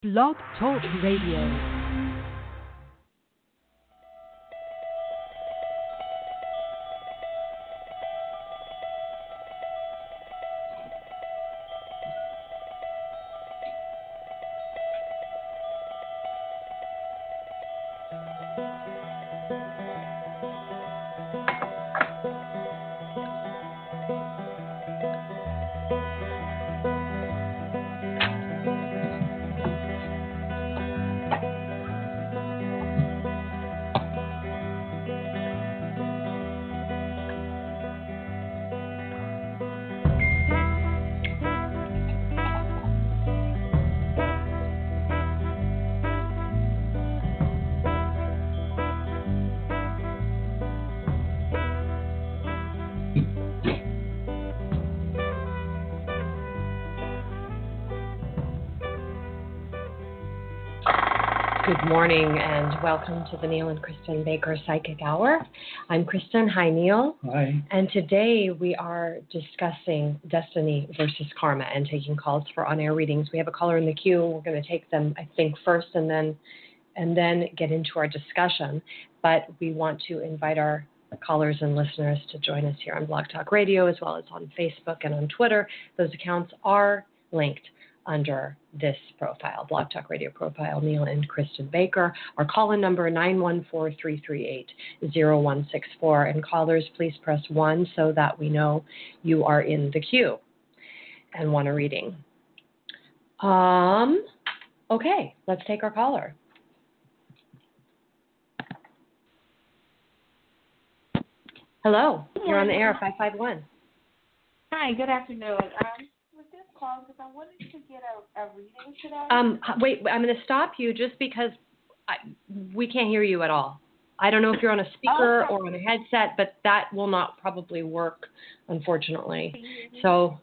Blog Talk Radio. Good morning and welcome to the Neil and Kristen Baker Psychic Hour. I'm Kristen. Hi, Neil. Hi. And today we are discussing destiny versus karma and taking calls for on-air readings. We have a caller in the queue. We're going to take them, I think, first and then get into our discussion. But we want to invite our callers and listeners to join us here on Blog Talk Radio as well as on Facebook and on Twitter. Those accounts are linked under this profile, Blog Talk Radio profile, Neil and Kristen Baker. Our call-in number 914-338-0164. And callers, please press 1 so that we know you are in the queue and want a reading. Okay, let's take our caller. Hello, you're on the air, 551. Hi, good afternoon. With this call, because I wanted to get a reading today. Wait, I'm going to stop you just because we can't hear you at all. I don't know if you're on a speaker or on a headset, but that will not probably work, unfortunately. So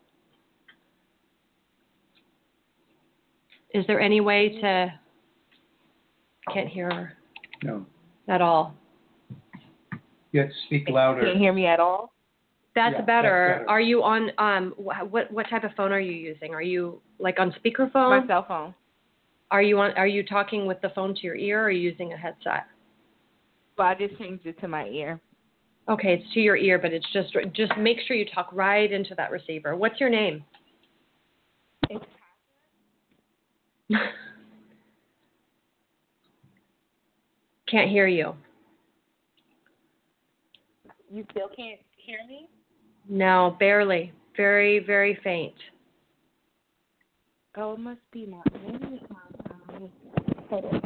is there any way to... Can't hear her. No. At all. You have to speak louder. Can't hear me at all? That's Yeah, better. that's better. Are you on, what type of phone are you using? Are you like on speakerphone? My cell phone. Are you talking with the phone to your ear or are you using a headset? Well, I just changed it to my ear. Okay, it's to your ear, but it's just make sure you talk right into that receiver. What's your name? It's Can't hear you. You still can't hear me? No, barely. Very, very faint. Oh, it must be my. Maybe it's my. Hold on.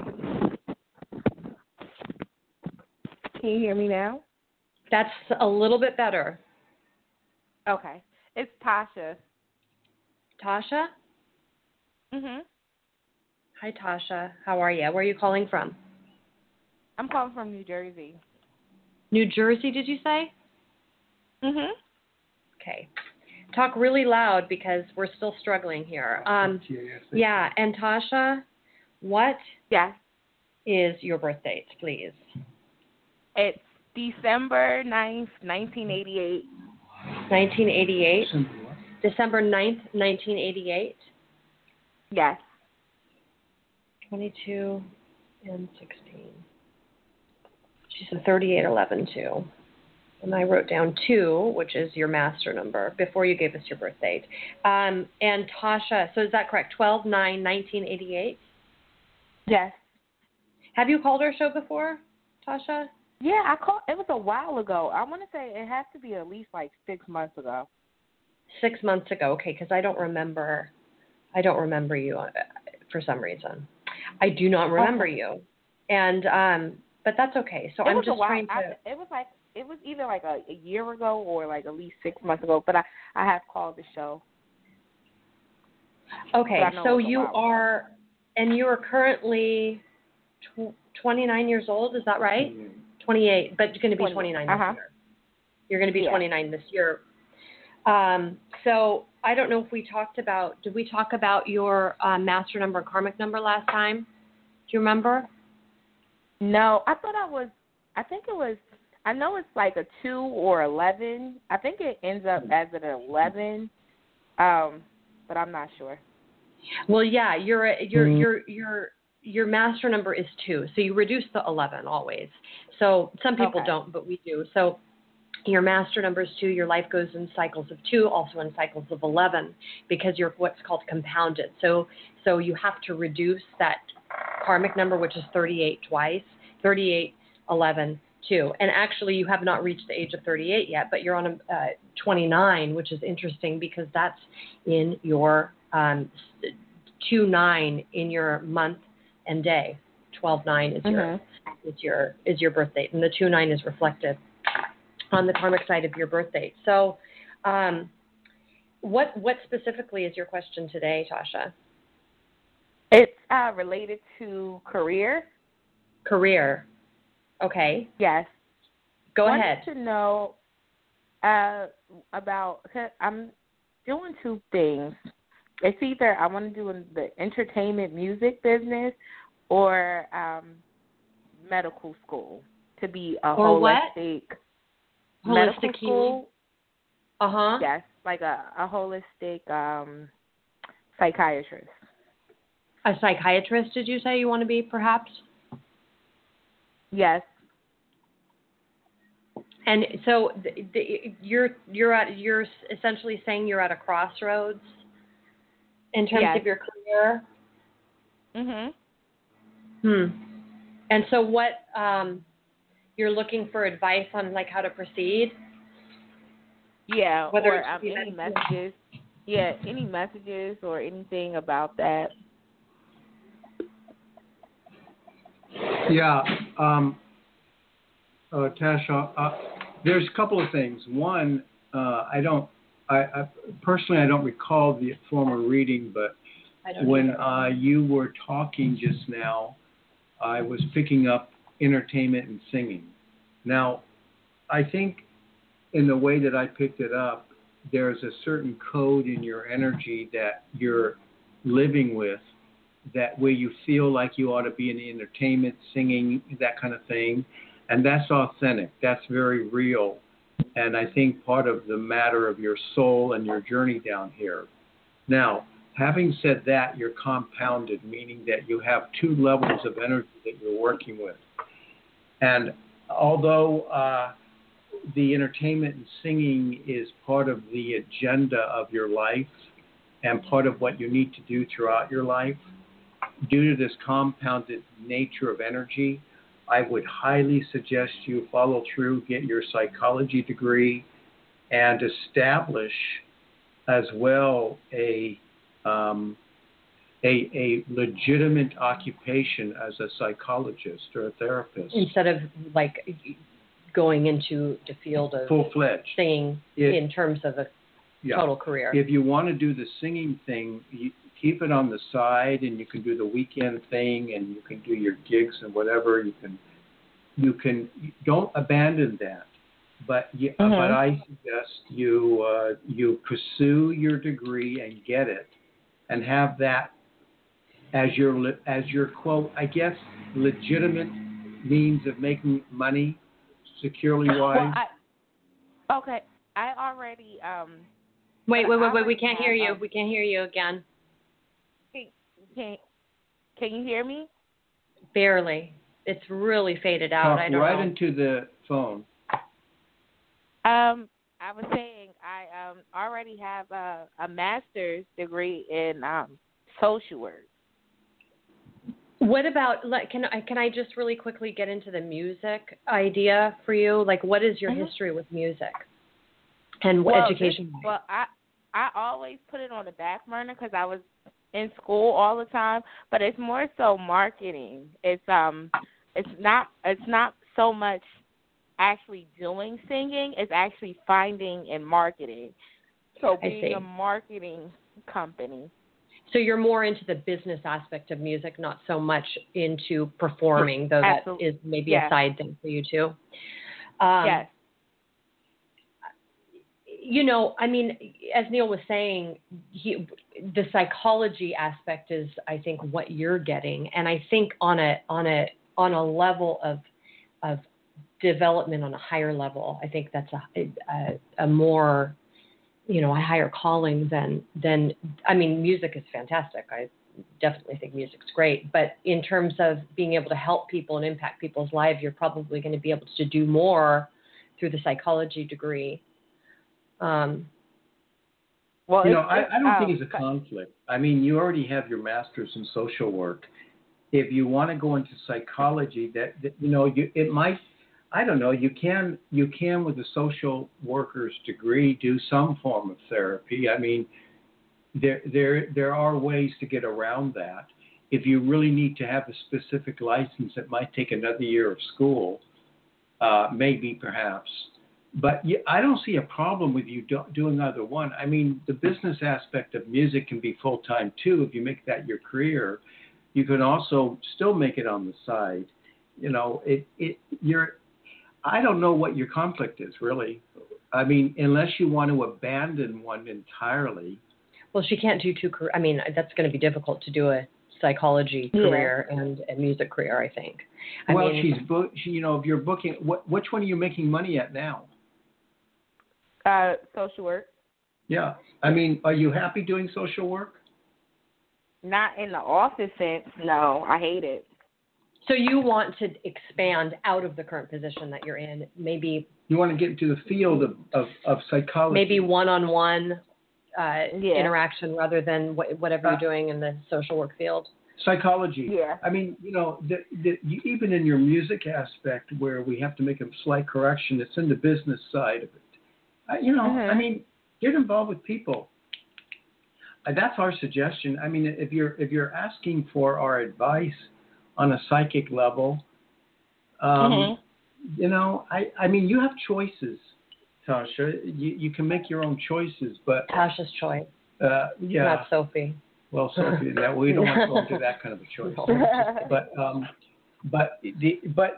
Can you hear me now? That's a little bit better. Okay. It's Tasha. Tasha? Mhm. Hi, Tasha. How are you? Where are you calling from? I'm calling from New Jersey. New Jersey, did you say? Mhm. Okay. Talk really loud because we're still struggling here. Yeah, and Tasha, what Yes. is your birth date, please? It's December 9th, 1988. 1988? December 9th, 1988? Yes. 22 and 16. She's a 3811 too. And I wrote down 2, which is your master number, before you gave us your birth date. And Tasha, so is that correct? 12/9/1988? Yes. Have you called our show before, Tasha? Yeah, I called. It was a while ago. I want to say it has to be at least like 6 months ago. 6 months ago, okay, because I don't remember you for some reason. I do not remember you. And, but that's okay. So I'm just trying to... It was either like a year ago or like at least 6 months ago, but I have called the show. Okay, so you are, and you are currently 29 years old, is that right? 28, but you're going to be 29 this year. You're going to be 29 this year. So I don't know if did we talk about your master number and karmic number last time? Do you remember? No, I know it's like a 2 or 11. I think it ends up as an 11, but I'm not sure. Well, yeah, your master number is 2, so you reduce the 11 always. So some people Okay. don't, but we do. So your master number is 2. Your life goes in cycles of 2, also in cycles of 11, because you're what's called compounded. So you have to reduce that karmic number, which is 38 twice, 38, 11, 2. And actually, you have not reached the age of 38 yet, but you're on a 29, which is interesting because that's in your 2-9 in your month and day. 12-9 is your birth date, and the 2-9 is reflected on the karmic side of your birth date. So, what specifically is your question today, Tasha? It's related to career. Career. Okay. Yes. Go Wanted ahead. to know about. I'm doing 2 things. It's either I want to do in the entertainment music business or medical school to be a Or what? holistic medical Holistic school. Uh-huh. Yes, like a holistic psychiatrist. A psychiatrist, did you say you want to be, perhaps? Yes. And so you're essentially saying you're at a crossroads in terms Yes. of your career. Mhm. And so what you're looking for advice on, like, how to proceed? Yeah. Whether or it should be any that- messages. Yeah, any messages or anything about that. Yeah, Tasha, there's a couple of things. One, I personally, I don't recall the former reading, but I don't when either. you were talking just now, I was picking up entertainment and singing. Now, I think in the way that I picked it up, there's a certain code in your energy that you're living with, that where you feel like you ought to be in the entertainment, singing, that kind of thing. And that's authentic. That's very real. And I think part of the matter of your soul and your journey down here. Now, having said that, you're compounded, meaning that you have 2 levels of energy that you're working with. And although the entertainment and singing is part of the agenda of your life and part of what you need to do throughout your life, due to this compounded nature of energy, I would highly suggest you follow through, get your psychology degree, and establish as well a legitimate occupation as a psychologist or a therapist. Instead of, like, going into the field of Full-fledged. singing in terms of a total career. If you want to do the singing thing, you keep it on the side, and you can do the weekend thing, and you can do your gigs and whatever. You can don't abandon that. But I suggest you pursue your degree and get it, and have that as your quote, I guess, legitimate means of making money securely wise. Well, okay. I already Wait. I We can't hear you. have, We can't hear you again. Can you hear me? Barely. It's really faded out. Talk I don't right know. into the phone. I was saying I already have a master's degree in social work. What about, like, can I just really quickly get into the music idea for you? Like, what is your history with music and education? I always put it on the back burner because I was in school all the time, but it's more so marketing. It's not so much actually doing singing. It's actually finding and marketing. So being a marketing company. So you're more into the business aspect of music, not so much into performing, though Absolutely. that is maybe a side thing for you too. Yes. You know, I mean, as Neil was saying, the psychology aspect is, I think, what you're getting, and I think on a level of development on a higher level, I think that's a more a higher calling than I mean, music is fantastic. I definitely think music's great, but in terms of being able to help people and impact people's lives, you're probably going to be able to do more through the psychology degree. Well, I don't think it's a conflict. I mean, you already have your master's in social work. If you want to go into psychology, it might. I don't know. You can with a social worker's degree do some form of therapy. I mean, there are ways to get around that. If you really need to have a specific license, it might take another year of school, maybe perhaps. But I don't see a problem with you doing either one. I mean, the business aspect of music can be full time too. If you make that your career, you can also still make it on the side. I don't know what your conflict is really. I mean, unless you want to abandon one entirely. Well, she can't do two careers. I mean, that's going to be difficult to do a psychology career and a music career, I think. If you're booking, which one are you making money at now? Social work. Yeah. I mean, are you happy doing social work? Not in the office sense. No, I hate it. So you want to expand out of the current position that you're in, maybe. You want to get into the field of psychology. Maybe one-on-one interaction rather than whatever you're doing in the social work field. Psychology. Yeah. I mean, even in your music aspect where we have to make a slight correction, it's in the business side of it. I mean, get involved with people. That's our suggestion. I mean, if you're asking for our advice on a psychic level, I mean, you have choices, Tasha. You can make your own choices, but Tasha's choice. Yeah. Not Sophie. Well, Sophie, we don't want to go into that kind of a choice. But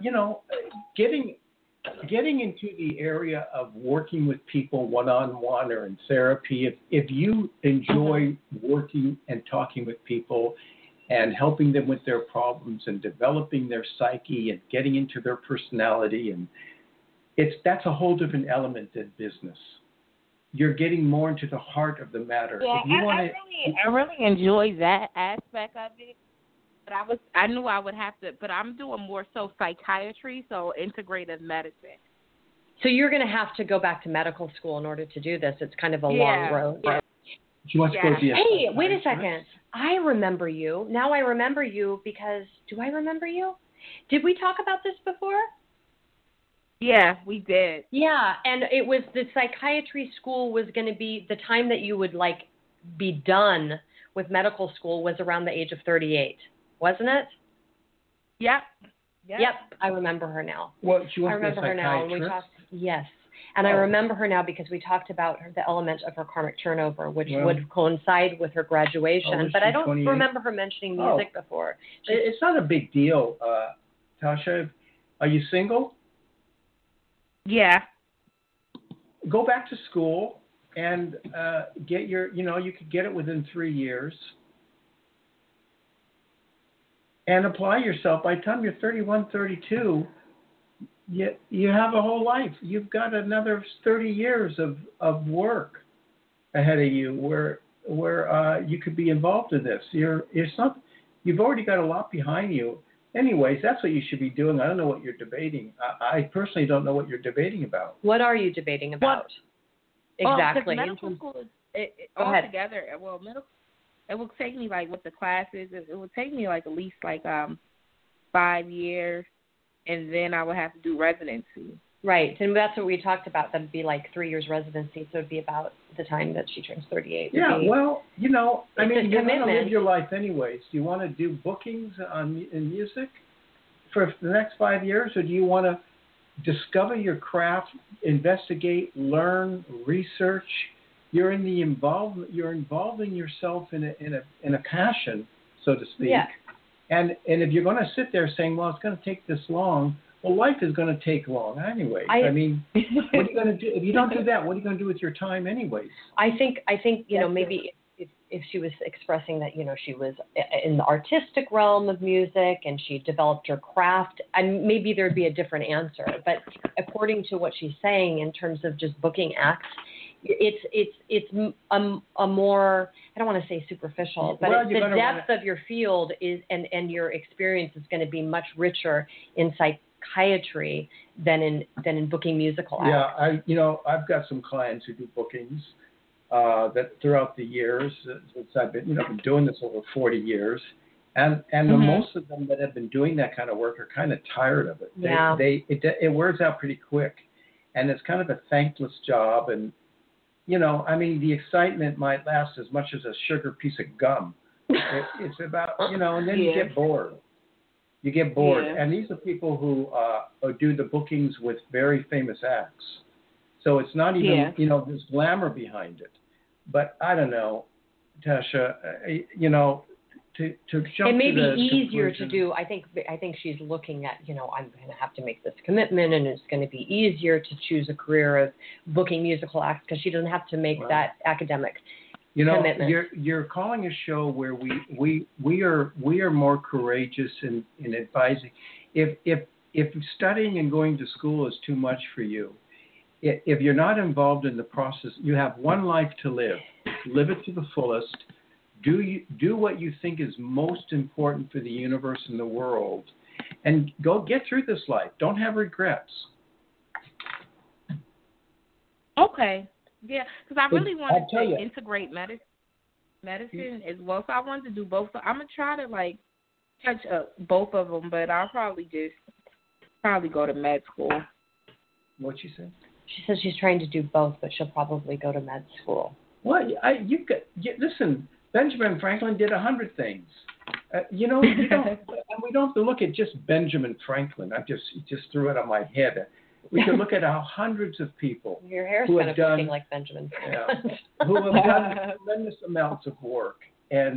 getting into the area of working with people one-on-one or in therapy, if you enjoy working and talking with people and helping them with their problems and developing their psyche and getting into their personality, and that's a whole different element than business. You're getting more into the heart of the matter. Yeah, I really enjoy that aspect of it. But I knew I would have to, but I'm doing more so psychiatry, so integrative medicine. So you're going to have to go back to medical school in order to do this. It's kind of a long road. Yeah. She wants to go to the Hey, wait a second. I remember you. Now I remember you because, do I remember you? Did we talk about this before? Yeah, we did. Yeah, and it was the psychiatry school was going to be the time that you would be done with medical school was around the age of 38. Wasn't it? Yep. I remember her now. Well, she was I remember a her now. And we talked, yes. And I remember her now because we talked about the element of her karmic turnover, which would coincide with her graduation. But I don't 28? Remember her mentioning music before. It's not a big deal, Tasha. Are you single? Yeah. Go back to school and get your, you could get it within 3 years. And apply yourself. By the time you're 31, 32, you have a whole life. You've got another 30 years of work ahead of you where you could be involved in this. You've already got a lot behind you. Anyways, that's what you should be doing. I don't know what you're debating. I personally don't know what you're debating about. What are you debating about? Exactly. Medical school is altogether. Well, it will take me with the classes. It would take me at least 5 years, and then I would have to do residency. Right, and that's what we talked about. That'd be 3 years residency, so it'd be about the time that she turns 38. Yeah, well, you're going to live your life anyways. Do you want to do bookings in music for the next 5 years, or do you want to discover your craft, investigate, learn, research? You're involving yourself in a passion, so to speak. Yeah. And if you're going to sit there saying, well, it's going to take this long, well, life is going to take long anyways. I mean, what are you going to do? If you don't do that, what are you going to do with your time anyways? I think maybe if she was expressing that, she was in the artistic realm of music and she developed her craft, and maybe there'd be a different answer. But according to what she's saying in terms of just booking acts, a more, I don't want to say superficial, but Well, the depth of your field is and your experience is going to be much richer in psychiatry than in booking musical acts. Yeah, I've got some clients who do bookings that throughout the years since I've been doing this over 40 years. And most of them that have been doing that kind of work are kind of tired of it. Yeah. It wears out pretty quick, and it's kind of a thankless job. And the excitement might last as much as a sugar piece of gum. It's about and then you get bored. You get bored, and these are people who do the bookings with very famous acts. So it's not even there's glamour behind it. But I don't know, Tasha. To jump it may to be the easier conclusion. to do. I think she's looking at, I'm going to have to make this commitment, and it's going to be easier to choose a career of booking musical acts because she doesn't have to make that academic commitment. You're calling a show where we are more courageous in advising. If studying and going to school is too much for you, if you're not involved in the process, you have one life to live. Live it to the fullest. Do what you think is most important for the universe and the world, and go get through this life. Don't have regrets. Okay. Yeah, because I really wanted to integrate medicine as well. So I wanted to do both. So I'm gonna try to touch up both of them, but I'll probably go to med school. What'd she say? She says she's trying to do both, but she'll probably go to med school. Well, listen. Benjamin Franklin did 100 things. We don't have to look at just Benjamin Franklin. I just threw it on my head. We could look at hundreds of people. Your hair's who kind have of done, looking like Benjamin Franklin. who have done tremendous amounts of work. And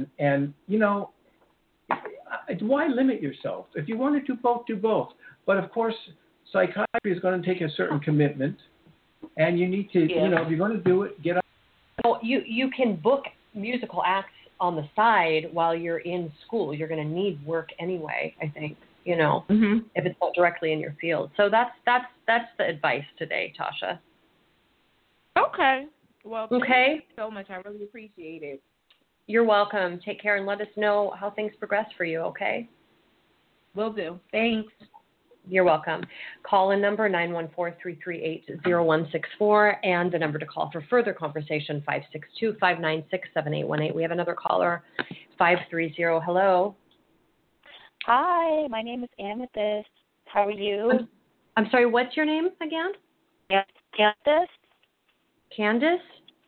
why limit yourself? If you want to do both, do both. But of course, psychiatry is going to take a certain commitment, and you need to, if you're going to do it, get up. Well, you can book musical acts on the side while you're in school. You're going to need work anyway, I think, if it's not directly in your field. So that's the advice today, Tasha. Okay. Well, thank you so much. I really appreciate it. You're welcome. Take care and let us know how things progress for you, okay? Will do. Thanks. You're welcome. Call-in number 914-338-0164 and the number to call for further conversation, 562-596-7818. We have another caller, 530. Hello. Hi, my name is Amethyst. How are you? I'm sorry, what's your name again? Candace. Candace?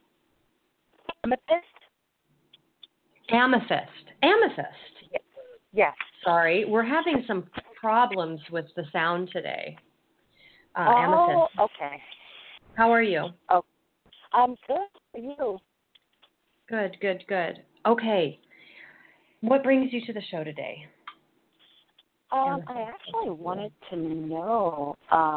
Amethyst. Amethyst. Yes. Sorry, we're having some problems with the sound today. Amethyst. Okay. How are you? Oh, I'm good. How are you? Good. Okay. What brings you to the show today? I actually wanted to know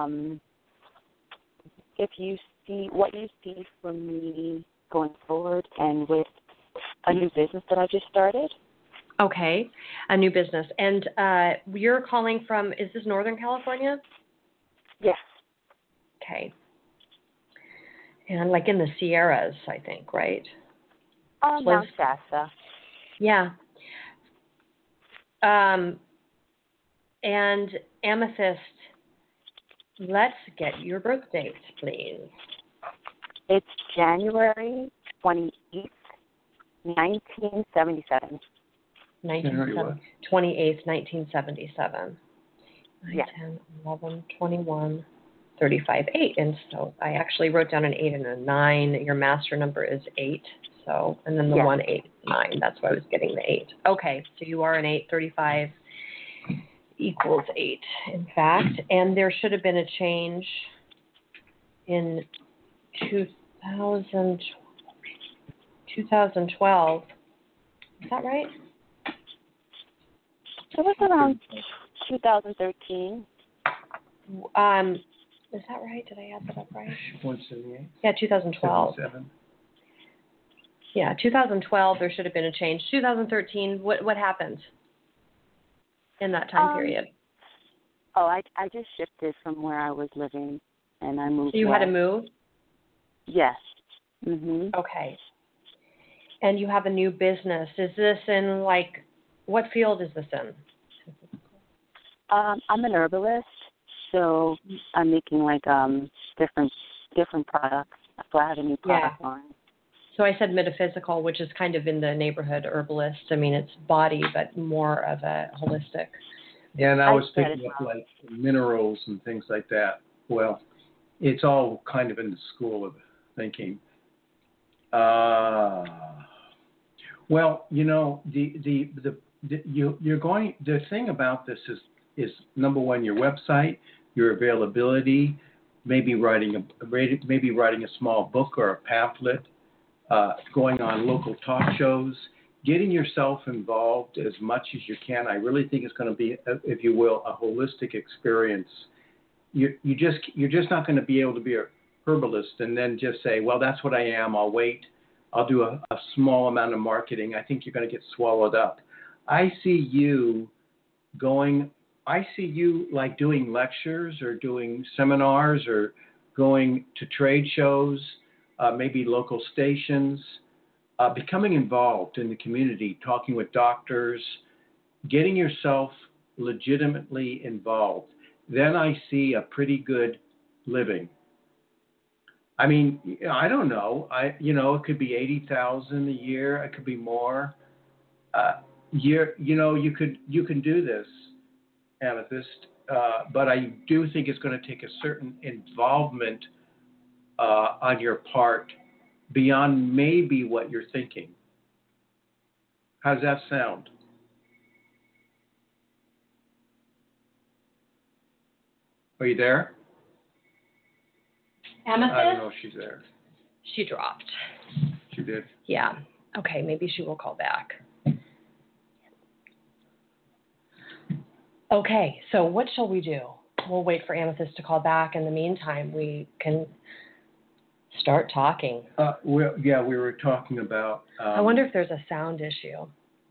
if you see what you see for me going forward and with a new business that I just started. Okay, a new business. And you're calling from, is this Northern California? Yes. Okay. And like in the Sierras, I think, right? Mount Shasta. Yeah. And Amethyst, let's get your birth date, please. It's January 28th, 1977. 28th, 1977. 9, 10, 11, 21, 35, 8. And so I actually wrote down an 8 and a 9. Your master number is 8. So, and then the 1, 8, 9. That's why I was getting the 8. Okay, so you are an 8, 35 equals 8, in fact. And there should have been a change in 2012. Is that right? It was around 2013. Is that right? Did I add that up right? 178. Yeah, 2012. 77. Yeah, 2012. There should have been a change. 2013. What happened in that time period? Oh, I just shifted from where I was living, and I moved. So you had to move? Yes. Mhm. Okay. And you have a new business. Is this in like, what field is this in? I'm an herbalist, so I'm making like different products. So I have a new product line. So I said metaphysical, which is kind of in the neighborhood herbalist. I mean, it's body, but more of a holistic. Yeah, and I was said picking up like minerals and things like that. Well, it's all kind of in the school of thinking. Well, you know, the thing about this is number one, your website, your availability, maybe writing a small book or a pamphlet, going on local talk shows, getting yourself involved as much as you can. I really think it's going to be, if you will, a holistic experience. You're just not going to be able to be a herbalist and then just say, well, that's what I am. I'll wait. I'll do a small amount of marketing. I think you're going to get swallowed up. I see you like doing lectures or doing seminars or going to trade shows, maybe local stations, becoming involved in the community, talking with doctors, getting yourself legitimately involved. Then I see a pretty good living. I mean, I don't know. It could be 80,000 a year. It could be more. You can do this, Amethyst. But I do think it's going to take a certain involvement on your part beyond maybe what you're thinking. How does that sound? Are you there? Amethyst? I don't know if she's there. She dropped. She did? Yeah. Okay, maybe she will call back. Okay, so what shall we do? We'll wait for Amethyst to call back. In the meantime, we can start talking. We were talking about... I wonder if there's a sound issue.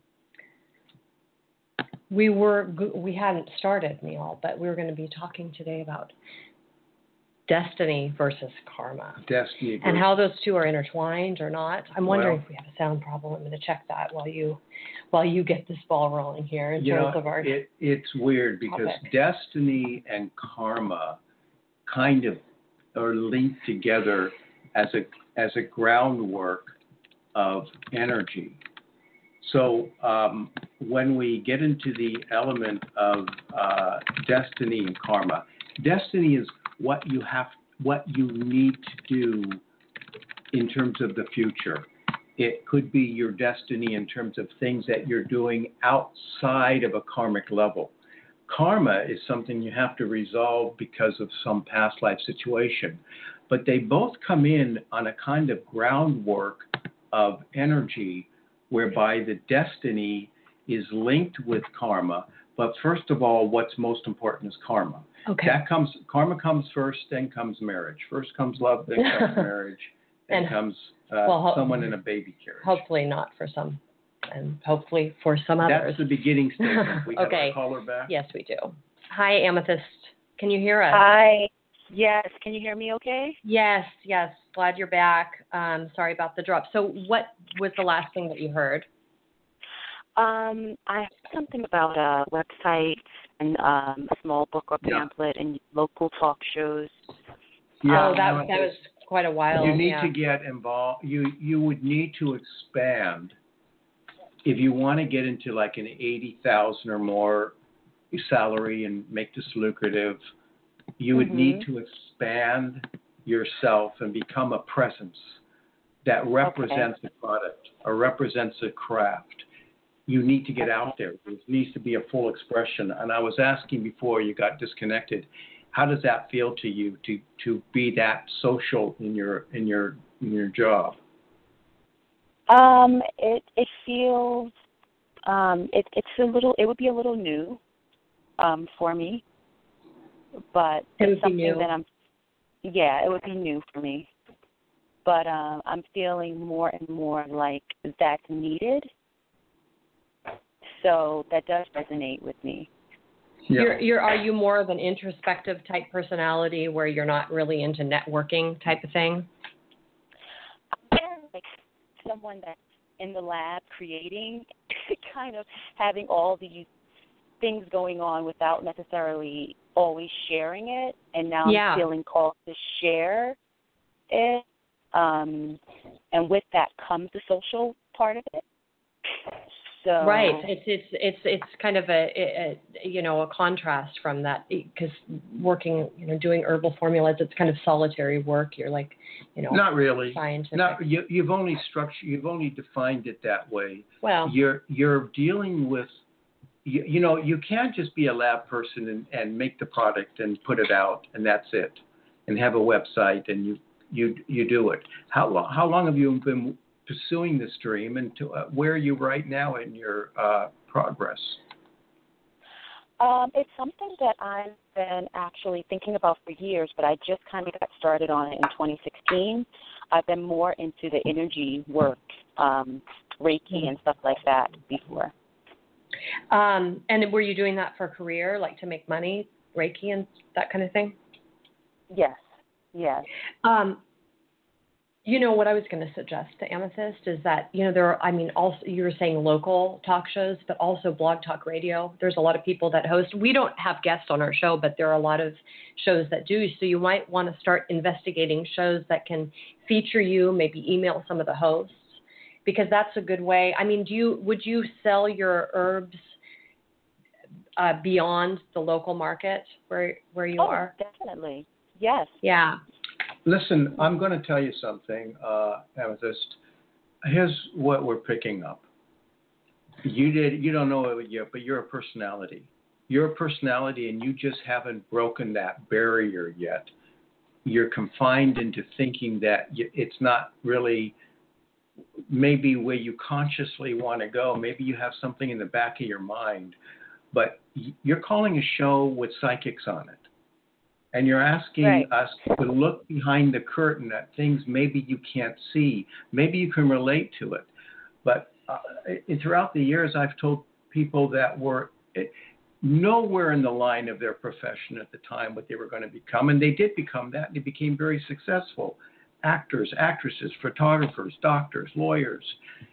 We hadn't started, Neil, but we were going to be talking today about destiny versus karma. Destiny versus... And how those two are intertwined or not. I'm wondering if we have a sound problem. I'm going to check that while you get this ball rolling here in terms of our... It's weird because topic. Destiny and karma kind of are linked together as a groundwork of energy. So when we get into the element of destiny and karma, destiny is what you need to do in terms of the future. It could be your destiny in terms of things that you're doing outside of a karmic level. Karma is something you have to resolve because of some past life situation. But they both come in on a kind of groundwork of energy whereby the destiny is linked with karma. But first of all, what's most important is karma. Okay. Karma comes first, then comes marriage. First comes love, then comes marriage, then comes someone in a baby carriage. Hopefully not for some, and hopefully for some others. That's the beginning statement. We have Okay. a caller back? Yes, we do. Hi, Amethyst. Can you hear us? Hi. Yes. Can you hear me okay? Yes. Glad you're back. Sorry about the drop. So what was the last thing that you heard? I have something about a website and a small book or pamphlet and local talk shows. Yeah, that was quite a while. You need to get involved. You would need to expand if you want to get into like an 80,000 or more salary and make this lucrative. You would need to expand yourself and become a presence that represents the product or represents a craft. You need to get out there. There needs to be a full expression. And I was asking before you got disconnected, how does that feel to you to be that social in your job? It feels it's a little. It would be a little new for me, but it's something that I'm. Yeah, it would be new for me, but I'm feeling more and more like that's needed. So that does resonate with me. Yeah. Are you more of an introspective type personality where you're not really into networking type of thing? someone that's in the lab creating, kind of having all these things going on without necessarily always sharing it, and now I'm feeling called to share it. And with that comes the social part of it. So right, it's kind of a contrast from that, because working, doing herbal formulas, it's kind of solitary work. You're like, not really scientific. You've only defined it that way. Well, you're dealing with, you can't just be a lab person and make the product and put it out and that's it, and have a website and you do it. How long have you been pursuing this dream, and where are you right now in your progress? It's something that I've been actually thinking about for years, but I just kind of got started on it in 2016. I've been more into the energy work, Reiki and stuff like that before. And were you doing that for a career, like to make money, Reiki and that kind of thing? Yes. What I was going to suggest to Amethyst is that, there are, also you were saying local talk shows, but also Blog Talk Radio. There's a lot of people that host. We don't have guests on our show, but there are a lot of shows that do. So you might want to start investigating shows that can feature you, maybe email some of the hosts, because that's a good way. Would you sell your herbs beyond the local market where you are? Definitely. Yes. Yeah. Listen, I'm going to tell you something, Amethyst. Here's what we're picking up. You don't know it yet, but you're a personality. You're a personality, and you just haven't broken that barrier yet. You're confined into thinking that it's not really maybe where you consciously want to go. Maybe you have something in the back of your mind, but you're calling a show with psychics on it. And you're asking us to look behind the curtain at things maybe you can't see. Maybe you can relate to it. But throughout the years, I've told people that were nowhere in the line of their profession at the time what they were going to become. And they did become that. They became very successful. Actors, actresses, photographers, doctors, lawyers.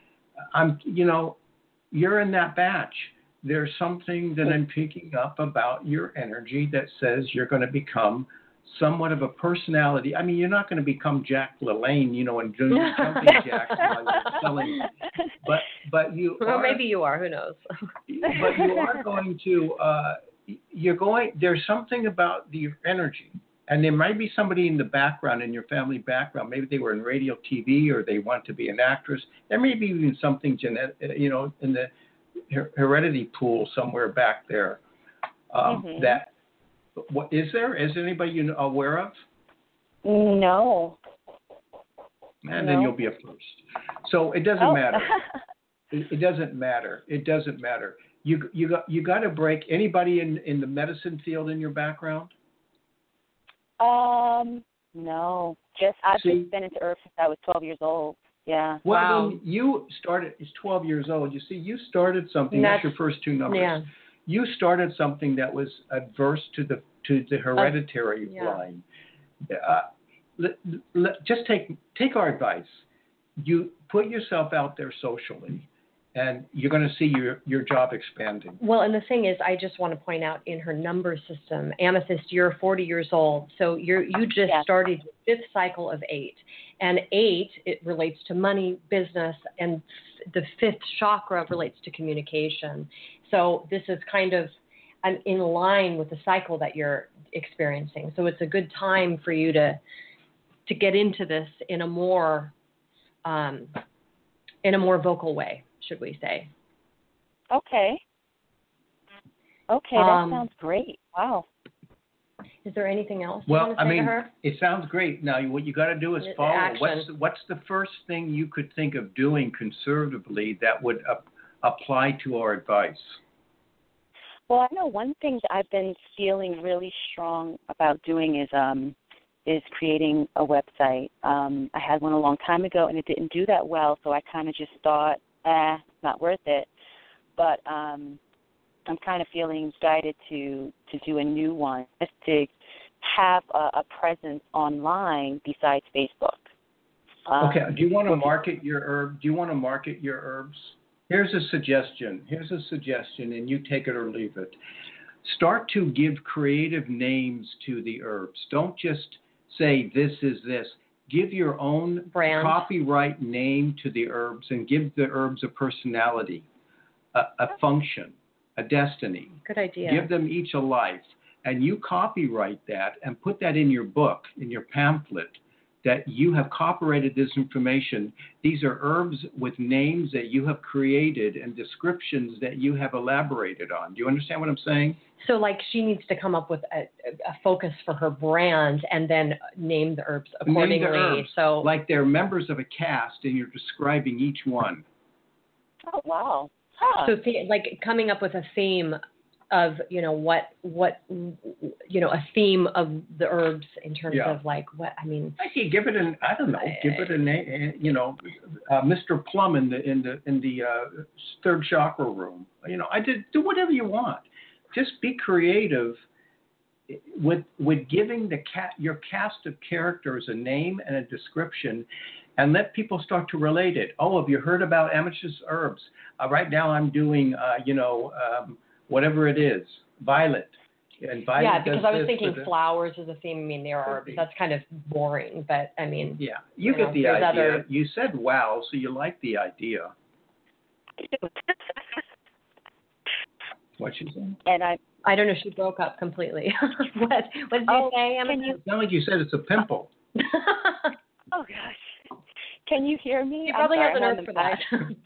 You're in that batch. There's something that I'm picking up about your energy that says you're going to become somewhat of a personality. You're not going to become Jack LaLanne, and doing jumping jacks while you're selling. But you well, maybe you are. Who knows? But you are going to. There's something about your energy, and there might be somebody in the background, in your family background. Maybe they were in radio, TV, or they want to be an actress. There may be even something genetic, in the heredity pool somewhere back there. That what is there? Is there anybody you aware of? No. And then you'll be a first. So it doesn't matter. It doesn't matter. It doesn't matter. You got to break. Anybody in the medicine field in your background? No. I've just been into herbs since I was 12 years old. Yeah. Well, then you started. It's 12 years old. You see, you started something. That's your first two numbers. Yeah. You started something that was adverse to the hereditary line. Just take our advice. You put yourself out there socially, and you're going to see your job expanding. Well, and the thing is, I just want to point out in her number system, Amethyst, you're 40 years old, so you just started your fifth cycle of 8. And 8, it relates to money, business, and the fifth chakra relates to communication. So this is kind of in line with the cycle that you're experiencing. So it's a good time for you to get into this in a more vocal way, should we say? Okay. That sounds great. Wow. Is there anything else you want to say to her? It sounds great. Now, what you got to do is follow. Action. What's the first thing you could think of doing conservatively that would apply to our advice? Well, I know one thing that I've been feeling really strong about doing is creating a website. I had one a long time ago, and it didn't do that well, so I kind of just thought, it's not worth it. But I'm kind of feeling guided to do a new one, just to have a presence online besides Facebook. Okay. Do you want to market your herb? Do you want to market your herbs? Here's a suggestion, and you take it or leave it. Start to give creative names to the herbs. Don't just say this is this. Give your own brand, copyright name to the herbs, and give the herbs a personality, a function, a destiny. Good idea. Give them each a life. And you copyright that and put that in your book, in your pamphlet, that you have copyrighted this information. These are herbs with names that you have created and descriptions that you have elaborated on. Do you understand what I'm saying? So, like, she needs to come up with a focus for her brand and then name the herbs accordingly. Name the herbs, so, like they're members of a cast, and you're describing each one. Oh, wow. Huh. So, like, coming up with a theme of, a theme of the herbs in terms of like what I mean. I could give it give it a name. Mr. Plum in the third chakra room. I did do whatever you want. Just be creative with giving your cast of characters a name and a description, and let people start to relate it. Oh, have you heard about Amethyst herbs? Right now I'm doing whatever it is, violet. And violet. Yeah, because I was thinking flowers is a theme. I mean, there are. That's kind of boring, but I mean. Yeah, you get the idea. You said wow, so you like the idea. What she said? And I don't know. She broke up completely. What did you say, Emma? It's not like you said it's a pimple. Oh gosh, can you hear me? She probably has an herb for that.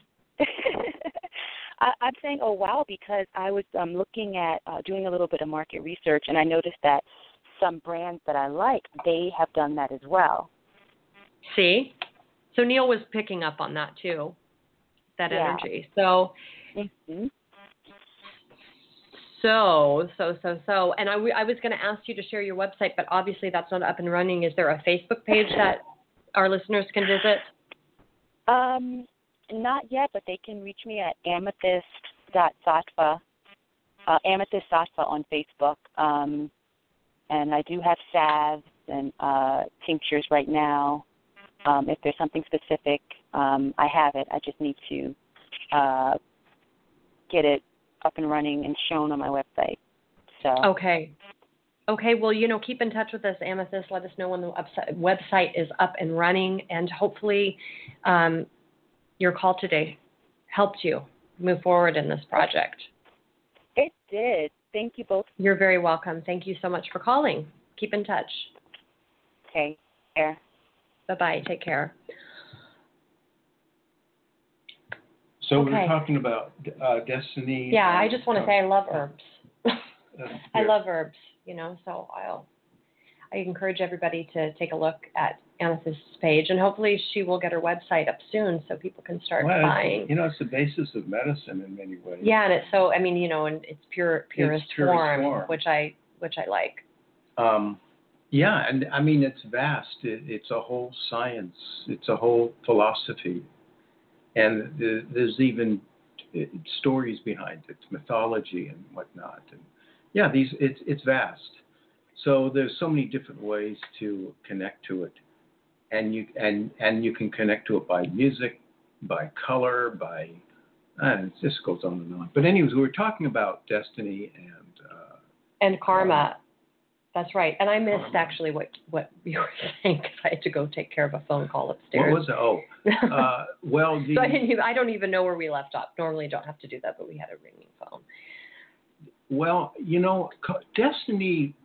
I'm saying, oh, wow, because I was looking at doing a little bit of market research, and I noticed that some brands that I like, they have done that as well. See? So Neil was picking up on that, too, that energy. So, mm-hmm. so, and I was going to ask you to share your website, but obviously that's not up and running. Is there a Facebook page that our listeners can visit? Not yet, but they can reach me at amethyst.sattva, Amethyst Sattva on Facebook. And I do have salves and tinctures right now. If there's something specific, I have it. I just need to get it up and running and shown on my website. So Okay, well, keep in touch with us, Amethyst. Let us know when the website is up and running, and hopefully your call today helped you move forward in this project. It did. Thank you both. You're very welcome. Thank you so much for calling. Keep in touch. Okay. Care. Bye-bye. Take care. So we're talking about destiny. Yeah, I just want to say I love herbs. I love herbs, so I encourage everybody to take a look at Amethyst's page, and hopefully she will get her website up soon so people can start buying. It's the basis of medicine in many ways. Yeah, and it's so, and it's purest form, which I like. Yeah, and I mean, it's vast. It's a whole science. It's a whole philosophy. And there's even stories behind it, mythology and whatnot. And yeah, it's vast. So there's so many different ways to connect to it, and you can connect to it by music, by color, and it just goes on and on. But anyways, we were talking about destiny and karma. That's right. And I missed actually what you were saying because I had to go take care of a phone call upstairs. What was it? Oh, well, so I don't even know where we left off. Normally, don't have to do that, but we had a ringing phone. Well, destiny,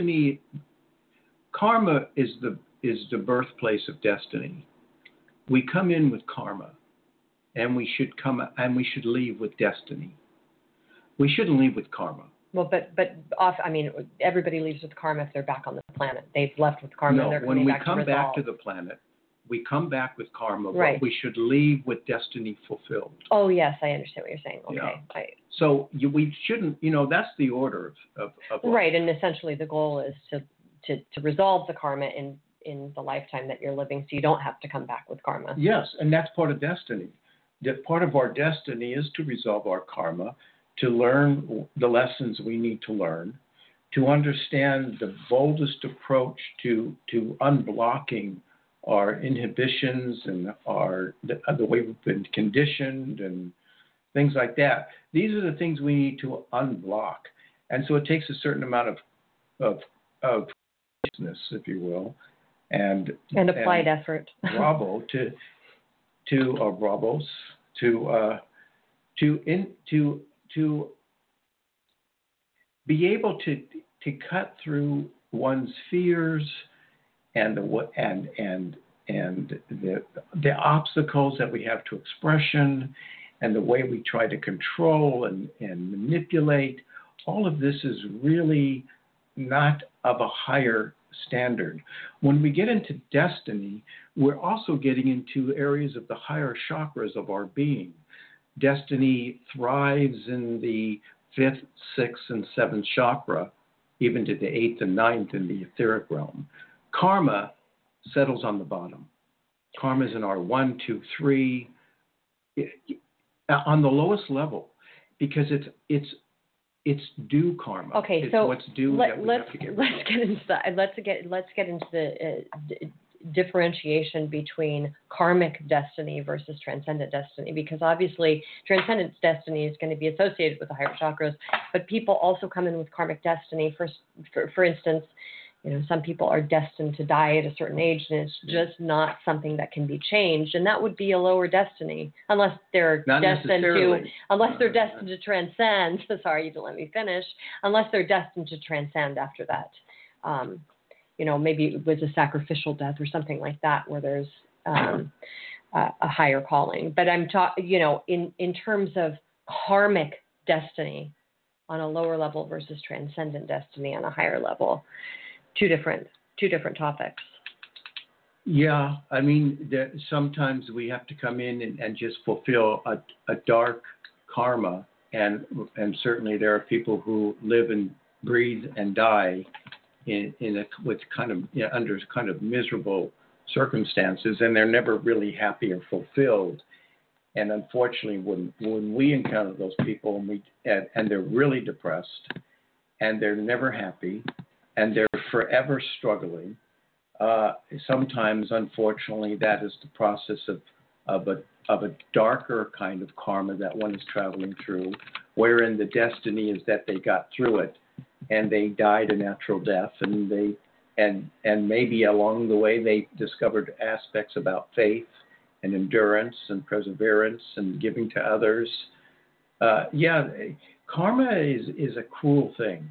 karma is the birthplace of destiny. We come in with karma, and we should leave with destiny. We shouldn't leave with karma. Well, everybody leaves with karma if they're back on the planet. They've left with karma. No, and they're when we come back back to the planet, we come back with karma, right. But we should leave with destiny fulfilled. Oh, yes, I understand what you're saying. Okay. Yeah. Right. So we shouldn't, that's the order of life. Right, and essentially the goal is to resolve the karma in the lifetime that you're living, so you don't have to come back with karma. Yes, and that's part of destiny. That part of our destiny is to resolve our karma, to learn the lessons we need to learn, to understand the boldest approach to unblocking our inhibitions and the way we've been conditioned and things like that. These are the things we need to unblock. And so it takes a certain amount of consciousness, if you will, and applied effort. Bravo to be able to cut through one's fears and the obstacles that we have to expression and the way we try to control and manipulate. All of this is really not of a higher standard. When we get into destiny, we're also getting into areas of the higher chakras of our being. Destiny thrives in the 5th, 6th, and 7th chakra, even to the 8th and 9th in the etheric realm. Karma settles on the bottom. Karma is in our 1, 2, 3, on the lowest level, because it's due karma. Okay, it's so what's due that we have to get rid of. Get into that. Let's get into the differentiation between karmic destiny versus transcendent destiny, because obviously transcendent destiny is going to be associated with the higher chakras, but people also come in with karmic destiny. For instance, some people are destined to die at a certain age, and it's just not something that can be changed, and that would be a lower destiny unless they're destined to transcend. Sorry, you didn't let me finish. Unless they're destined to transcend after that. Maybe it was a sacrificial death or something like that, where there's a higher calling. But I'm talking, in terms of karmic destiny on a lower level versus transcendent destiny on a higher level. Two different topics. Yeah, I mean, sometimes we have to come in and just fulfill a dark karma, and certainly there are people who live and breathe and die with kind of under kind of miserable circumstances, and they're never really happy or fulfilled. And unfortunately, when we encounter those people and they're really depressed and they're never happy and they're forever struggling, sometimes, unfortunately, that is the process of a darker kind of karma that one is traveling through, wherein the destiny is that they got through it and they died a natural death, and maybe along the way they discovered aspects about faith and endurance and perseverance and giving to others. Karma is a cruel thing.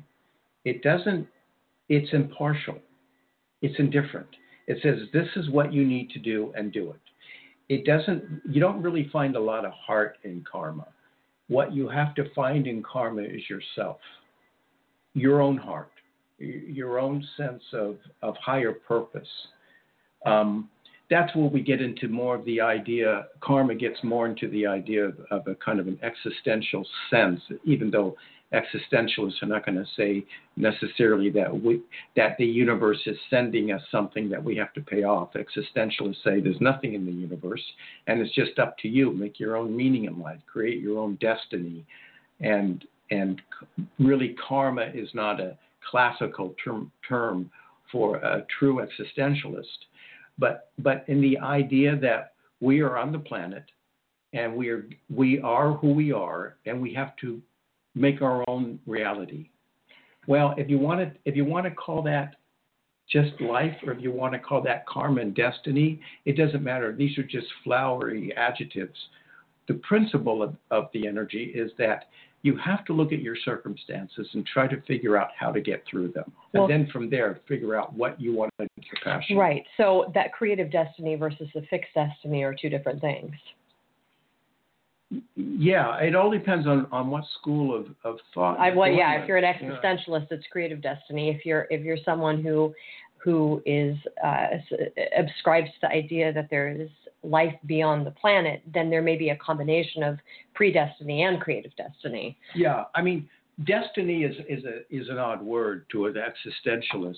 It's impartial. It's indifferent. It says, this is what you need to do, and do it. You don't really find a lot of heart in karma. What you have to find in karma is yourself, your own heart, your own sense of higher purpose. That's where we get into more of the idea, karma gets more into the idea of a kind of an existential sense, even though existentialists are not going to say necessarily that the universe is sending us something that we have to pay off. Existentialists say there's nothing in the universe, and it's just up to you. Make your own meaning in life, create your own destiny, and really karma is not a classical term for a true existentialist, but in the idea that we are on the planet and we are who we are, and we have to make our own reality. Well, if you want to call that just life, or if you want to call that karma and destiny, it doesn't matter. These are just flowery adjectives. The principle of the energy is that you have to look at your circumstances and try to figure out how to get through them. And then from there, figure out what you want to do with your passion. Right. So that creative destiny versus the fixed destiny are two different things. Yeah, it all depends on what school of thought. If you're an existentialist, it's creative destiny. If you're someone who is ascribes to the idea that there is life beyond the planet, then there may be a combination of predestiny and creative destiny. Yeah, I mean, destiny is an odd word to an existentialist.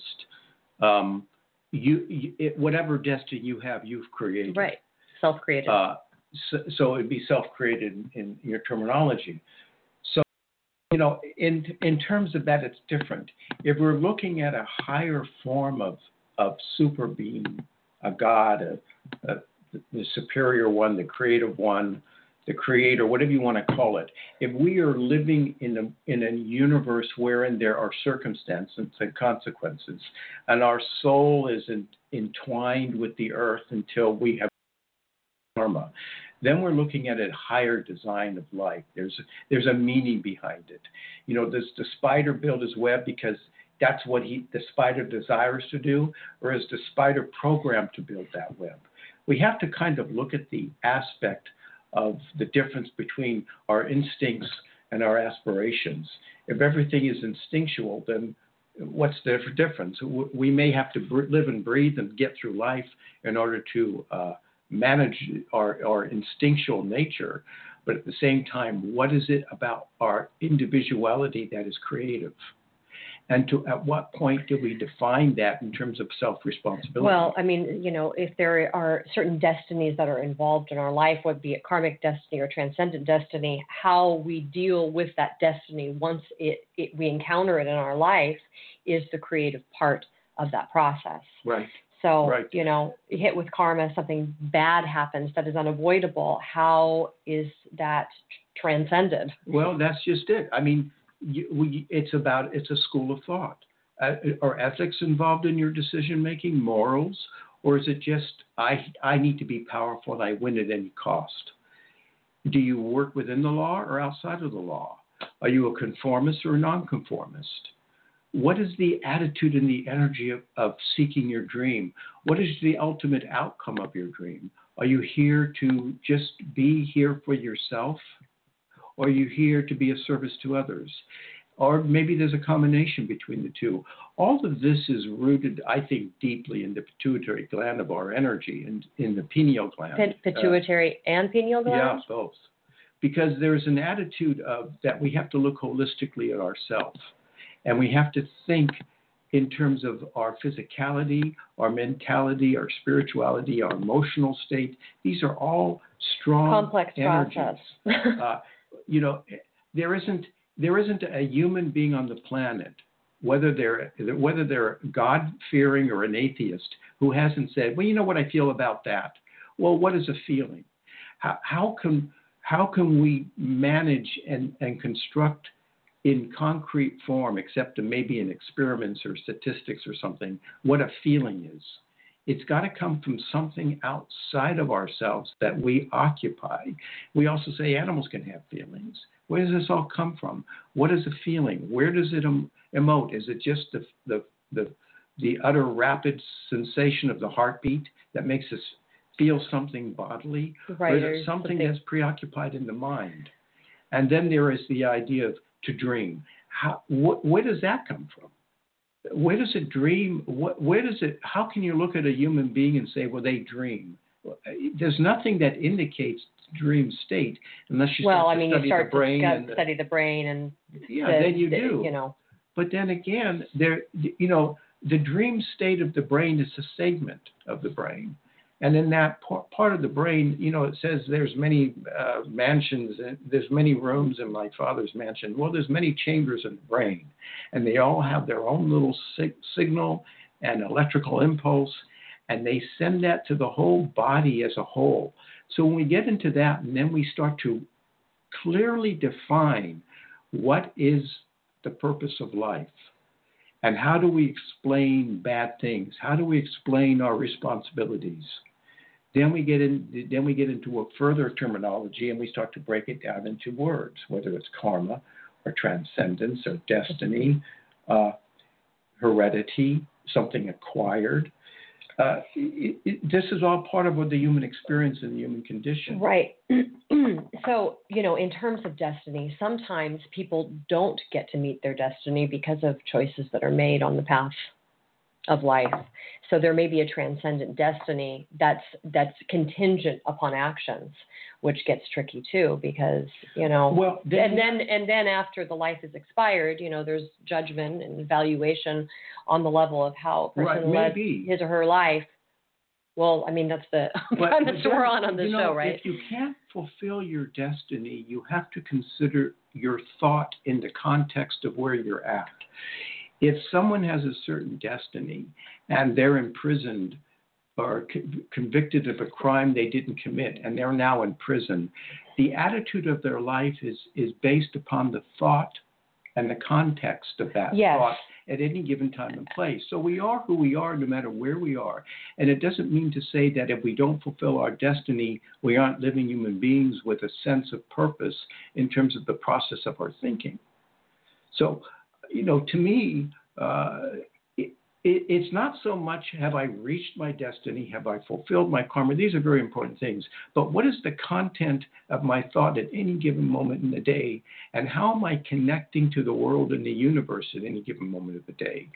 Whatever destiny you have, you've created. Right, self-created. So it'd be self-created in your terminology. So, in terms of that, it's different. If we're looking at a higher form of super being, a God, the superior one, the creative one, the creator, whatever you want to call it. If we are living in a universe wherein there are circumstances and consequences, and our soul is entwined with the earth until we have karma, then we're looking at a higher design of life. There's a meaning behind it. Does the spider build his web because that's what the spider desires to do, or is the spider programmed to build that web? We have to kind of look at the aspect of the difference between our instincts and our aspirations. If everything is instinctual, then what's the difference? We may have to live and breathe and get through life in order to manage our instinctual nature, but at the same time, what is it about our individuality that is creative? And at what point do we define that in terms of self-responsibility? Well, I mean, if there are certain destinies that are involved in our life, whether it be a karmic destiny or transcendent destiny, how we deal with that destiny once we encounter it in our life is the creative part of that process. Right. So, right. Hit with karma, something bad happens that is unavoidable. How is that transcended? Well, that's just it. I mean, it's a school of thought. Are ethics involved in your decision making, morals, or is it just I need to be powerful and I win at any cost? Do you work within the law or outside of the law? Are you a conformist or a nonconformist? What is the attitude and the energy of seeking your dream? What is the ultimate outcome of your dream? Are you here to just be here for yourself? Or are you here to be of service to others? Or maybe there's a combination between the two. All of this is rooted, I think, deeply in the pituitary gland of our energy and in the pineal gland. Pituitary and pineal gland? Yeah, both. Because there's an attitude that we have to look holistically at ourselves. And we have to think in terms of our physicality, our mentality, our spirituality, our emotional state. These are all strong complex energies. Process. There isn't a human being on the planet, whether they're God-fearing or an atheist, who hasn't said, well, you know what I feel about that. Well, what is a feeling? How can we manage and construct in concrete form, except maybe in experiments or statistics or something, what a feeling is? It's got to come from something outside of ourselves that we occupy. We also say animals can have feelings. Where does this all come from? What is a feeling? Where does it emote? Is it just the utter rapid sensation of the heartbeat that makes us feel something bodily? Right, or is it something that's preoccupied in the mind? And then there is the idea of to dream. Where does that come from? Where does it dream? How can you look at a human being and say, well, they dream? There's nothing that indicates dream state unless you start to study the brain. Study the brain and then you do. But then again, the dream state of the brain is a segment of the brain. And in that part of the brain, it says there's many mansions, and there's many rooms in my father's mansion. Well, there's many chambers in the brain, and they all have their own little signal and electrical impulse, and they send that to the whole body as a whole. So when we get into that, and then we start to clearly define what is the purpose of life, and how do we explain bad things? How do we explain our responsibilities? Then we get into a further terminology, and we start to break it down into words, whether it's karma or transcendence or destiny, heredity, something acquired. This is all part of what the human experience and the human condition. Right. So, in terms of destiny, sometimes people don't get to meet their destiny because of choices that are made on the path of life. So there may be a transcendent destiny that's contingent upon actions, which gets tricky too, because and then after the life is expired, there's judgment and evaluation on the level of how a person led his or her life. Well, I mean, that's the premise we're on this show, right? If you can't fulfill your destiny, you have to consider your thought in the context of where you're at. If someone has a certain destiny and they're imprisoned are convicted of a crime they didn't commit, and they're now in prison. The attitude of their life is based upon the thought and the context of that thought at any given time and place. So we are who we are no matter where we are. And it doesn't mean to say that if we don't fulfill our destiny, we aren't living human beings with a sense of purpose in terms of the process of our thinking. So, to me, it's not so much have I reached my destiny, have I fulfilled my karma. These are very important things. But what is the content of my thought at any given moment in the day, and how am I connecting to the world and the universe at any given moment of the day?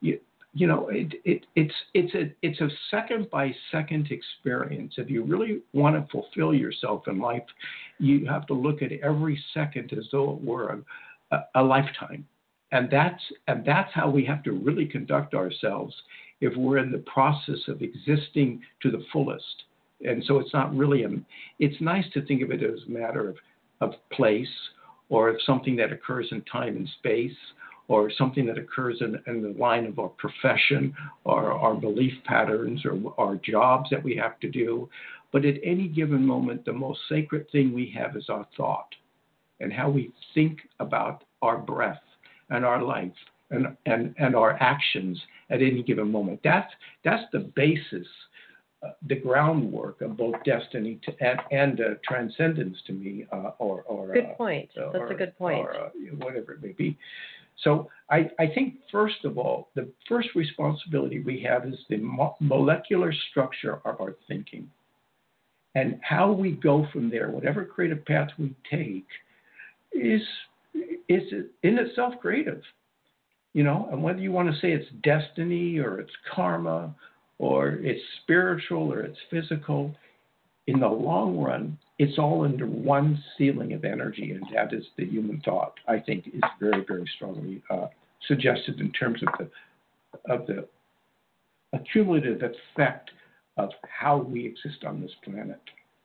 It's a second by second experience. If you really want to fulfill yourself in life, you have to look at every second as though it were a lifetime. And that's how we have to really conduct ourselves if we're in the process of existing to the fullest. And so it's not really it's nice to think of it as a matter of place, or of something that occurs in time and space, or something that occurs in the line of our profession, or our belief patterns, or our jobs that we have to do. But at any given moment, the most sacred thing we have is our thought and how we think about our breath and our life and our actions at any given moment. That's the basis, the groundwork of both destiny and transcendence to me. Good point. That's a good point. Or whatever it may be. So I think, first of all, the first responsibility we have is the molecular structure of our thinking. And how we go from there, whatever creative path we take, is in itself creative, and whether you want to say it's destiny or it's karma or it's spiritual or it's physical, in the long run, it's all under one ceiling of energy, and that is the human thought. I think is very, very strongly suggested in terms of the accumulative effect of how we exist on this planet.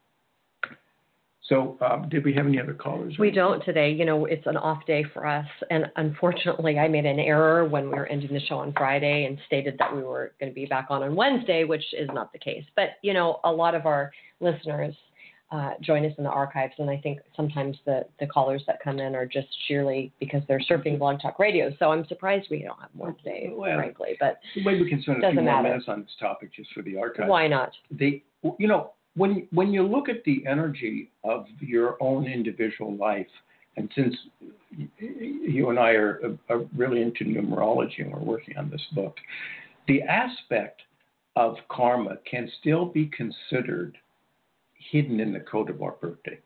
So did we have any other callers? We don't today. It's an off day for us. And unfortunately, I made an error when we were ending the show on Friday and stated that we were going to be back on Wednesday, which is not the case. But, a lot of our listeners join us in the archives. And I think sometimes the callers that come in are just sheerly because they're surfing Blog Talk Radio. So I'm surprised we don't have more today, frankly. But maybe we can spend a few more minutes on this topic just for the archives. Why not? When you look at the energy of your own individual life, and since you and I are really into numerology and we're working on this book, the aspect of karma can still be considered hidden in the code of our birth date.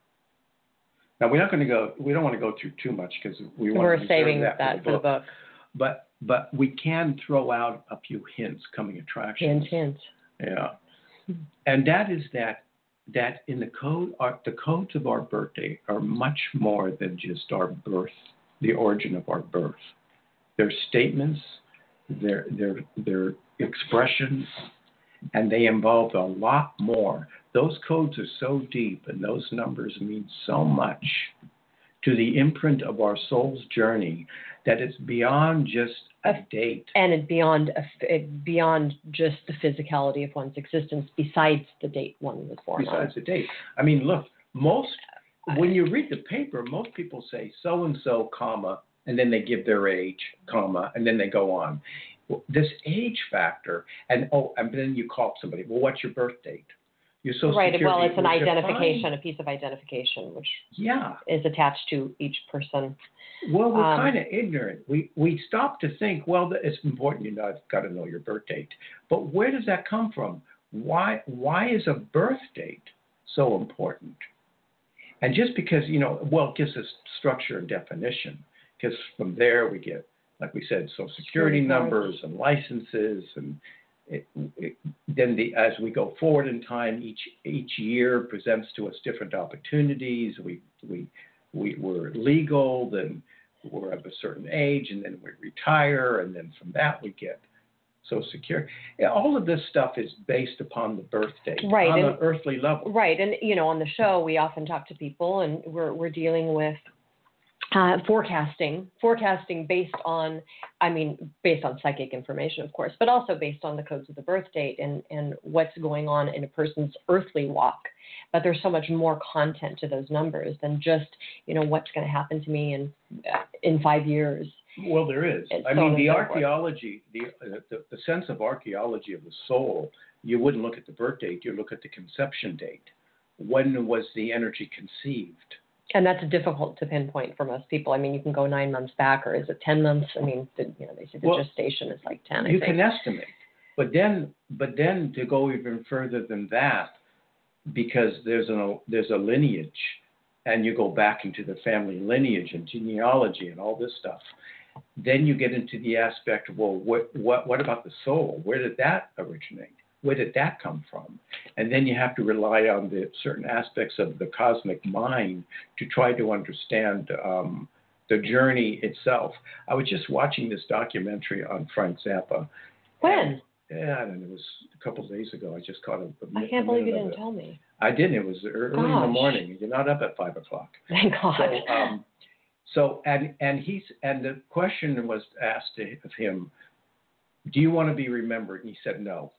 Now we don't want to go through too much because we're saving that for the book. But we can throw out a few hints, coming attractions. Hints. Yeah. And that is that in the codes of our birthday are much more than just our birth, the origin of our birth. They're statements, they're expressions, and they involve a lot more. Those codes are so deep, and those numbers mean so much to the imprint of our soul's journey that it's beyond just a date. And it's beyond just the physicality of one's existence, besides the date one was born on. Besides the date. I mean, look, when you read the paper, most people say so-and-so, comma, and then they give their age, comma, and then they go on. This age factor, and then you call somebody, well, what's your birth date? Your Social Security, well, it's an identification, a piece of identification, which is attached to each person. Well, we're kind of ignorant. We stop to think, well, it's important, you've got to know your birth date. But where does that come from? Why is a birth date so important? And just because, it gives us structure and definition, because from there we get, like we said, Social Security numbers and licenses, and then as we go forward in time, each year presents to us different opportunities. We're legal, then we're of a certain age, and then we retire, and then from that we get Social Security. All of this stuff is based upon the birth date, on an earthly level. Right, and on the show we often talk to people, and we're dealing with forecasting based on psychic information, of course, but also based on the codes of the birth date and what's going on in a person's earthly walk. But there's so much more content to those numbers than just, what's going to happen to me in 5 years. Well, there is. The archaeology, the sense of archaeology of the soul, you wouldn't look at the birth date, you look at the conception date. When was the energy conceived? And that's difficult to pinpoint for most people. You can go 9 months back, or is it 10 months? They say the gestation is like 10. You can estimate, but then to go even further than that, because there's a lineage, and you go back into the family lineage and genealogy and all this stuff. Then you get into the aspect of, well, what about the soul? Where did that originate? Where did that come from? And then you have to rely on the certain aspects of the cosmic mind to try to understand the journey itself. I was just watching this documentary on Frank Zappa. When? Yeah, and it was a couple of days ago. I just caught I can't believe you didn't tell me. I didn't. It was early in the morning. You're not up at 5 o'clock. Thank God. So the question was asked of him, do you want to be remembered? And he said no.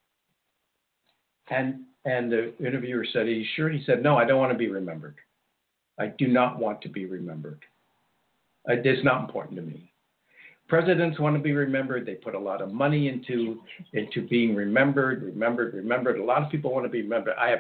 And the interviewer said, are you sure? He said, no, I don't want to be remembered. I do not want to be remembered. It's not important to me. Presidents want to be remembered. They put a lot of money into being remembered. A lot of people want to be remembered. I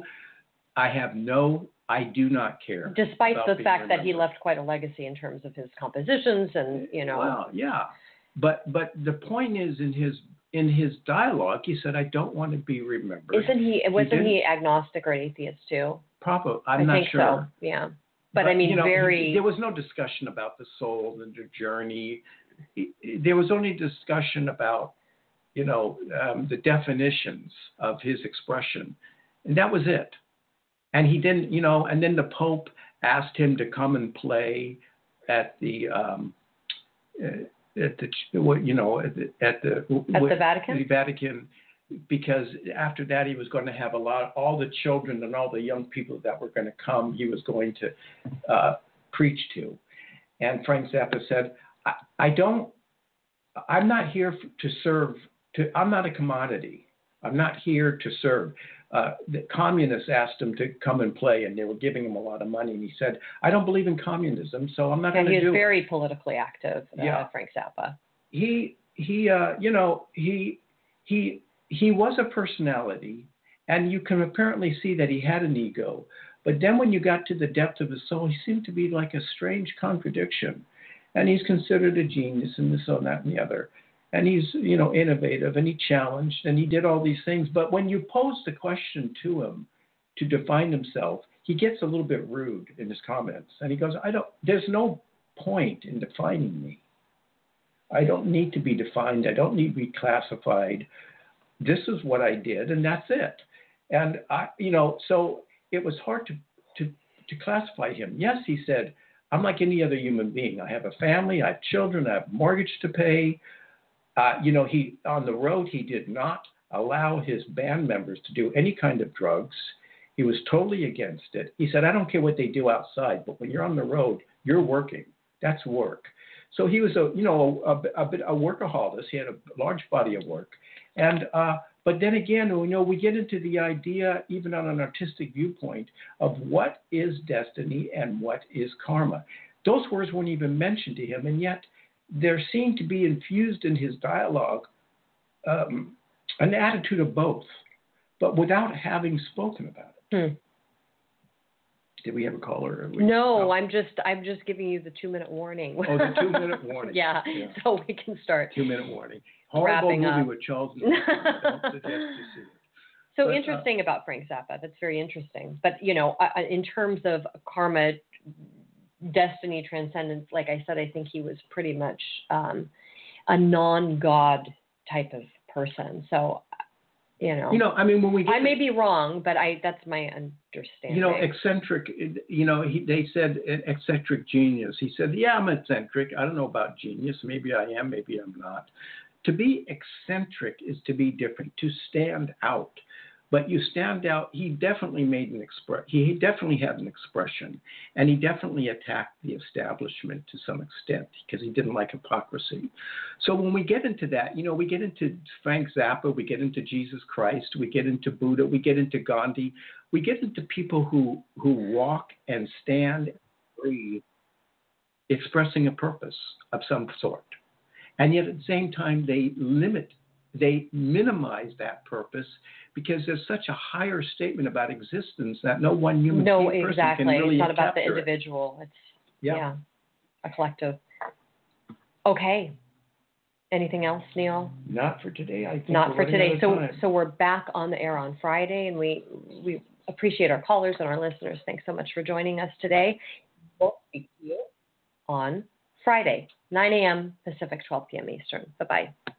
do not care. Despite the fact that he left quite a legacy in terms of his compositions and, Well, yeah. But the point is, in his dialogue, he said, I don't want to be remembered. Wasn't he agnostic or atheist too? Probably. I'm not sure. So. Yeah. But there was no discussion about the soul and the journey. There was only discussion about, the definitions of his expression. And that was it. And he didn't, and then the Pope asked him to come and play at the Vatican? The Vatican, because after that he was going to have all the children and all the young people that were going to come, he was going to preach to. And Frank Zappa said, I'm not here to serve, I'm not a commodity. I'm not here to serve. The communists asked him to come and play, and they were giving him a lot of money. And he said, I don't believe in communism, so I'm not going to do it. He was very politically active, Frank Zappa. He was a personality, and you can apparently see that he had an ego. But then when you got to the depth of his soul, he seemed to be like a strange contradiction. And he's considered a genius and this and that and the other. And he's, innovative, and he challenged, and he did all these things. But when you pose the question to him to define himself, he gets a little bit rude in his comments. And he goes, there's no point in defining me. I don't need to be defined. I don't need to be classified. This is what I did, and that's it. And so it was hard to classify him. Yes, he said, I'm like any other human being. I have a family, I have children, I have a mortgage to pay. He on the road, he did not allow his band members to do any kind of drugs. He was totally against it. He said, I don't care what they do outside, but when you're on the road, you're working. That's work. So he was a workaholic. He had a large body of work. And but then again, we get into the idea, even on an artistic viewpoint, of what is destiny and what is karma. Those words weren't even mentioned to him, and yet there seemed to be infused in his dialogue an attitude of both, but without having spoken about it. Did we have a caller? No, I'm just giving you the 2-minute warning. Oh, the 2-minute warning. yeah, so we can start. 2-minute warning. Horrible movie up. With Charles Manson. Don't suggest you see it. So interesting about Frank Zappa. That's very interesting. But, in terms of karma, destiny, transcendence, like I said, I think he was pretty much a non-God type of person. So, when we I may be wrong, but that's my understanding. Eccentric, they said eccentric genius. He said, yeah, I'm eccentric. I don't know about genius. Maybe I am, maybe I'm not. To be eccentric is to be different, to stand out. But you stand out. He definitely made an He definitely had an expression, and he definitely attacked the establishment to some extent because he didn't like hypocrisy. So when we get into that, we get into Frank Zappa, we get into Jesus Christ, we get into Buddha, we get into Gandhi, we get into people who walk and stand and breathe, expressing a purpose of some sort, and yet at the same time they minimize that purpose because there's such a higher statement about existence that no one human person can really It's not about the capture it. individual. It's a collective. Okay. Anything else, Neil? Not for today. I think Not for today. So So we're back on the air on Friday, and we appreciate our callers and our listeners. Thanks so much for joining us today. We'll speak to you on Friday, 9 a.m. Pacific, 12 p.m. Eastern. Bye-bye.